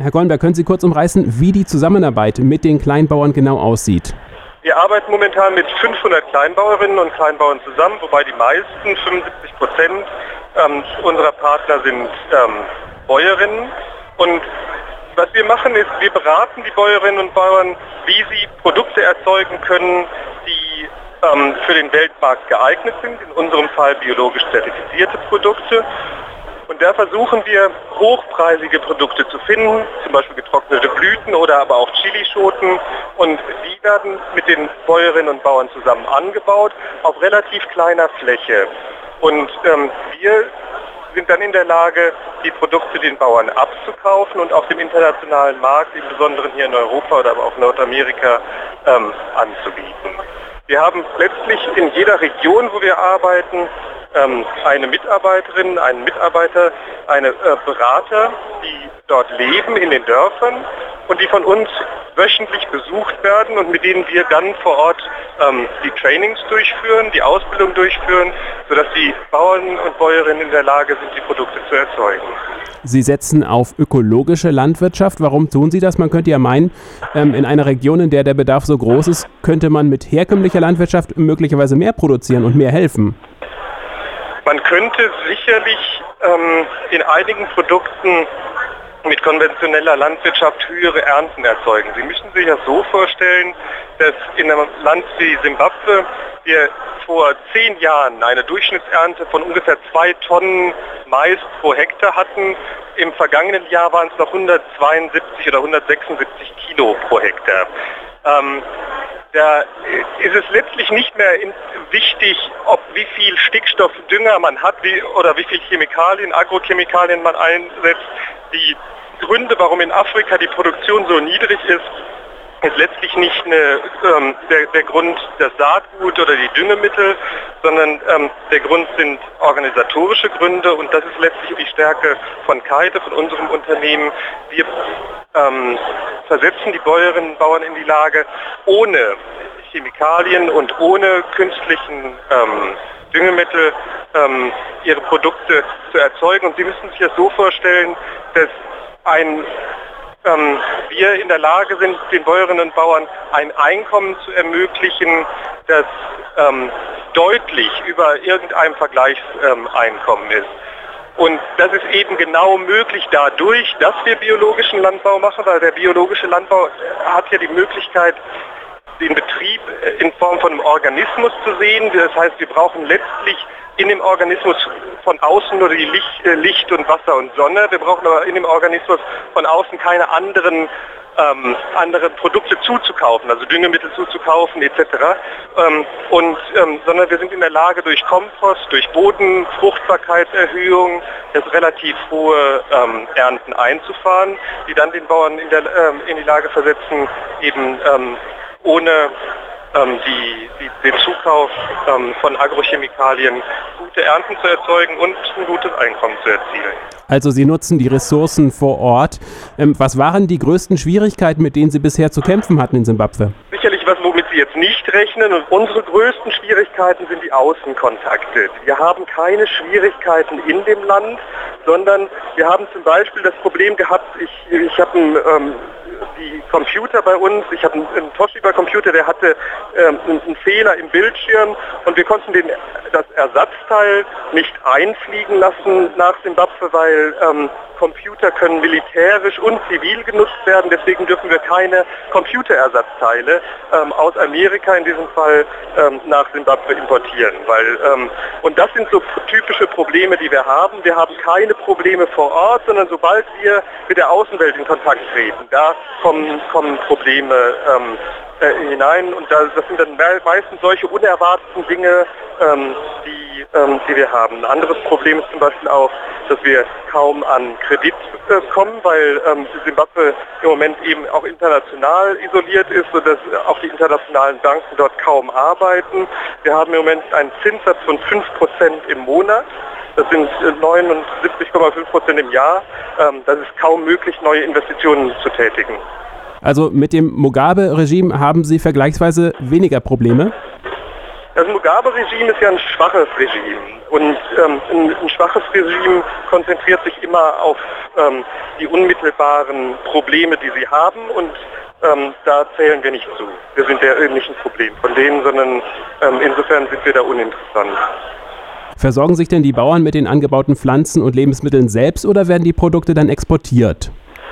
Herr Gollenberg, können Sie kurz umreißen, wie die Zusammenarbeit mit den Kleinbauern genau aussieht? Wir arbeiten momentan mit 500 Kleinbauerinnen und Kleinbauern zusammen, wobei die meisten, 75% unserer Partner sind Bäuerinnen. Und was wir machen ist, wir beraten die Bäuerinnen und Bauern, wie sie Produkte erzeugen können, die für den Weltmarkt geeignet sind, in unserem Fall biologisch zertifizierte Produkte. Und da versuchen wir, hochpreisige Produkte zu finden, zum Beispiel getrocknete Blüten oder aber auch Chilischoten. Und die werden mit den Bäuerinnen und Bauern zusammen angebaut, auf relativ kleiner Fläche. Und wir sind dann in der Lage, die Produkte den Bauern abzukaufen und auf dem internationalen Markt, im Besonderen hier in Europa oder aber auch Nordamerika, anzubieten. Wir haben letztlich in jeder Region, wo wir arbeiten, eine Mitarbeiterin, einen Mitarbeiter, eine Berater, die dort leben in den Dörfern und die von uns wöchentlich besucht werden und mit denen wir dann vor Ort die Trainings durchführen, die Ausbildung durchführen, sodass die Bauern und Bäuerinnen in der Lage sind, die Produkte zu erzeugen. Sie setzen auf ökologische Landwirtschaft. Warum tun Sie das? Man könnte ja meinen, in einer Region, in der der Bedarf so groß ist, könnte man mit herkömmlicher Landwirtschaft möglicherweise mehr produzieren und mehr helfen. Man könnte sicherlich in einigen Produkten mit konventioneller Landwirtschaft höhere Ernten erzeugen. Sie müssen sich das so vorstellen, dass in einem Land wie Simbabwe wir vor 10 Jahren eine Durchschnittsernte von ungefähr 2 Tonnen Mais pro Hektar hatten. Im vergangenen Jahr waren es noch 172 oder 176 Kilo pro Hektar. Da ist es letztlich nicht mehr wichtig, wie viel Stickstoffdünger man hat oder wie viel Chemikalien, Agrochemikalien man einsetzt. Die Gründe, warum in Afrika die Produktion so niedrig ist letztlich nicht der Grund das Saatgut oder die Düngemittel, sondern der Grund sind organisatorische Gründe und das ist letztlich die Stärke von Kite, von unserem Unternehmen. Wir versetzen die Bäuerinnen und Bauern in die Lage, ohne Chemikalien und ohne künstlichen Düngemittel ihre Produkte zu erzeugen. Und Sie müssen sich das so vorstellen, dass wir in der Lage sind, den Bäuerinnen und Bauern ein Einkommen zu ermöglichen, das deutlich über irgendeinem Vergleichseinkommen ist. Und das ist eben genau möglich dadurch, dass wir biologischen Landbau machen, weil der biologische Landbau hat ja die Möglichkeit, den Betrieb in Form von einem Organismus zu sehen. Das heißt, wir brauchen letztlich in dem Organismus von außen nur die Licht und Wasser und Sonne. Wir brauchen aber in dem Organismus von außen keine anderen Produkte zuzukaufen, also Düngemittel zuzukaufen etc. Sondern wir sind in der Lage, durch Kompost, durch Bodenfruchtbarkeitserhöhung relativ hohe Ernten einzufahren, die dann den Bauern in die Lage versetzen, eben ohne den Zukauf von Agrochemikalien gute Ernten zu erzeugen und ein gutes Einkommen zu erzielen. Also Sie nutzen die Ressourcen vor Ort. Was waren die größten Schwierigkeiten, mit denen Sie bisher zu kämpfen hatten in Simbabwe? Sicherlich was, womit Sie jetzt nicht rechnen. Und unsere größten Schwierigkeiten sind die Außenkontakte. Wir haben keine Schwierigkeiten in dem Land, sondern wir haben zum Beispiel das Problem gehabt, ich habe die Computer bei uns, ich habe einen Toshiba-Computer, der hatte einen Fehler im Bildschirm und wir konnten das Ersatzteil nicht einfliegen lassen nach Simbabwe, weil Computer können militärisch und zivil genutzt werden, deswegen dürfen wir keine Computerersatzteile aus Amerika in diesem Fall nach Simbabwe importieren. Und das sind so typische Probleme, die wir haben. Wir haben keine Probleme vor Ort, sondern sobald wir mit der Außenwelt in Kontakt treten, da kommen Probleme hinein und das sind dann meistens solche unerwarteten Dinge, die wir haben. Ein anderes Problem ist zum Beispiel auch, dass wir kaum an Kredit kommen, weil Simbabwe im Moment eben auch international isoliert ist, sodass auch die internationalen Banken dort kaum arbeiten. Wir haben im Moment einen Zinssatz von 5% im Monat. Das sind 79,5% im Jahr. Das ist kaum möglich, neue Investitionen zu tätigen. Also mit dem Mugabe-Regime haben Sie vergleichsweise weniger Probleme? Das Mugabe-Regime ist ja ein schwaches Regime und ein schwaches Regime konzentriert sich immer auf die unmittelbaren Probleme, die sie haben und da zählen wir nicht zu. Wir sind ja nicht ein Problem von denen, sondern insofern sind wir da uninteressant. Versorgen sich denn die Bauern mit den angebauten Pflanzen und Lebensmitteln selbst oder werden die Produkte dann exportiert?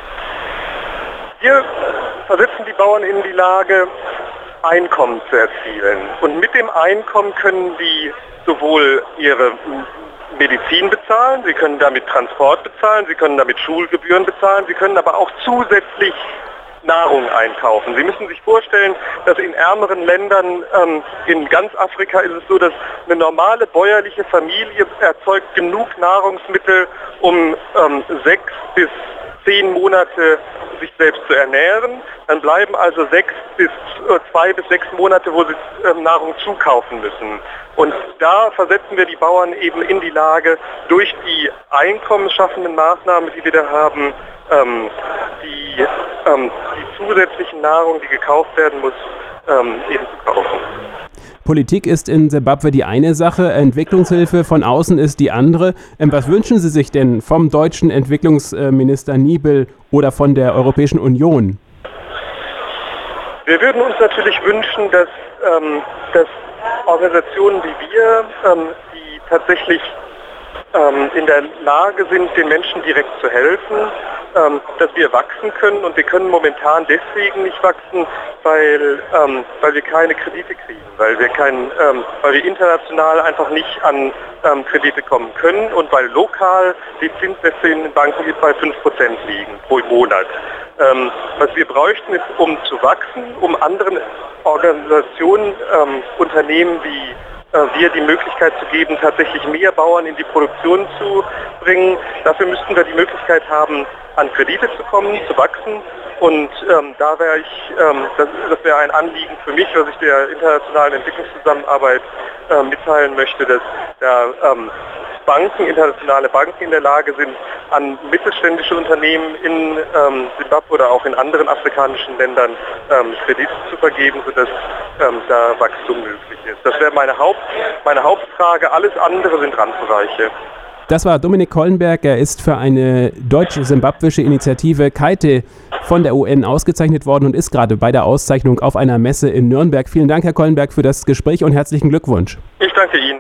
Wir versetzen die Bauern in die Lage, Einkommen zu erzielen. Und mit dem Einkommen können die sowohl ihre Medizin bezahlen, sie können damit Transport bezahlen, sie können damit Schulgebühren bezahlen, sie können aber auch zusätzlich Nahrung einkaufen. Sie müssen sich vorstellen, dass in ärmeren Ländern, in ganz Afrika ist es so, dass eine normale bäuerliche Familie erzeugt genug Nahrungsmittel, um 6 bis 10 Monate sich selbst zu ernähren. Dann bleiben also 2 bis 6 Monate, wo sie Nahrung zukaufen müssen. Und da versetzen wir die Bauern eben in die Lage, durch die einkommensschaffenden Maßnahmen, die wir da haben, die zusätzliche Nahrung, die gekauft werden muss, eben zu kaufen. Politik ist in Simbabwe die eine Sache, Entwicklungshilfe von außen ist die andere. Was wünschen Sie sich denn vom deutschen Entwicklungsminister Niebel oder von der Europäischen Union? Wir würden uns natürlich wünschen, dass Organisationen wie wir, die tatsächlich in der Lage sind, den Menschen direkt zu helfen, dass wir wachsen können. Und wir können momentan deswegen nicht wachsen, weil wir keine Kredite kriegen, weil wir international einfach nicht an Kredite kommen können und weil lokal die Zinssätze in den Banken bei 5% liegen pro Monat. Was wir bräuchten, ist, um zu wachsen, um anderen Organisationen, Unternehmen wie wir die Möglichkeit zu geben, tatsächlich mehr Bauern in die Produktion zu bringen. Dafür müssten wir die Möglichkeit haben, an Kredite zu kommen, zu wachsen. Und da wäre das wäre ein Anliegen für mich, was ich der internationalen Entwicklungszusammenarbeit mitteilen möchte, dass da internationale Banken in der Lage sind, an mittelständische Unternehmen in Simbabwe oder auch in anderen afrikanischen Ländern Kredite zu vergeben, sodass da Wachstum möglich ist. Das wäre meine Hauptfrage. Alles andere sind Randbereiche. Das war Dominik Kollenberg. Er ist für eine deutsch-simbabwische Initiative KAITE von der UN ausgezeichnet worden und ist gerade bei der Auszeichnung auf einer Messe in Nürnberg. Vielen Dank, Herr Kollenberg, für das Gespräch und herzlichen Glückwunsch. Ich danke Ihnen.